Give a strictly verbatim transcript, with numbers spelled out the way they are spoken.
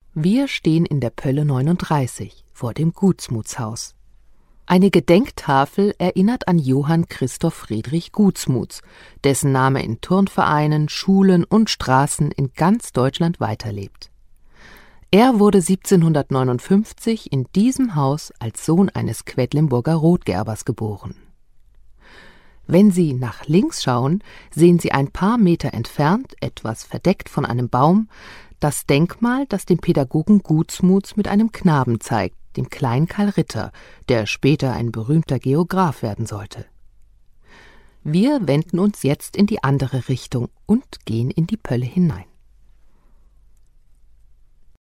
Wir stehen in der Pölle neununddreißig vor dem Gutsmutshaus. Eine Gedenktafel erinnert an Johann Christoph Friedrich Gutsmuts, dessen Name in Turnvereinen, Schulen und Straßen in ganz Deutschland weiterlebt. Er wurde siebzehnhundertneunundfünfzig in diesem Haus als Sohn eines Quedlinburger Rotgerbers geboren. Wenn Sie nach links schauen, sehen Sie ein paar Meter entfernt, etwas verdeckt von einem Baum, das Denkmal, das den Pädagogen Gutsmuts mit einem Knaben zeigt, dem kleinen Karl Ritter, der später ein berühmter Geograph werden sollte. Wir wenden uns jetzt in die andere Richtung und gehen in die Pölle hinein.